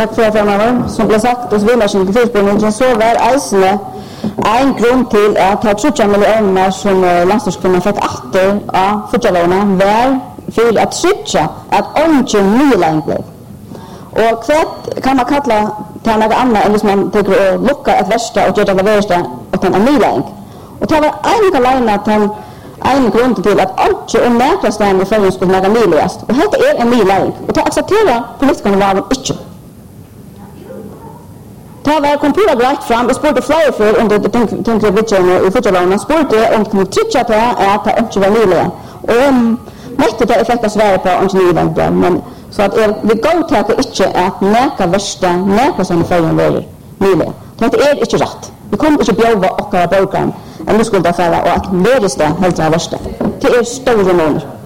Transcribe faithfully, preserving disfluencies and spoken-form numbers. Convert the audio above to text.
tack för framöver. Som blev sagt, och så vill jag inte förspårningen så var eisene en grund till att ha tjugo miljoner som landslagskunna fått åter av fotbollsarna var för att switcha att ongen ny längre. Och kvart kan man kalla till något annat än man tänker lucka ett värsta och göra det värsta och en ny längre. Och det var en galina att han en grund till att allt om nätverksstämmer för att skulle lägga nyligast. Och detta är en ny längre. Och det accepterar politikerna var de inte. Det var kompura grätt fram och spurte flera för under det tänkte vidtjärna i fotbollsarna spurte om de tyckte att det är att det inte var nyligen. Och mätte det effekta Sverige på inte nyligen. Men så att er, vi går till att inte att näka värsta näka som färgen var nyligen. Det är inte rätt. Vi kommer inte bjöva och borgaren än nu skulle det färra och att lära det helt av värsta. Det är stora månader.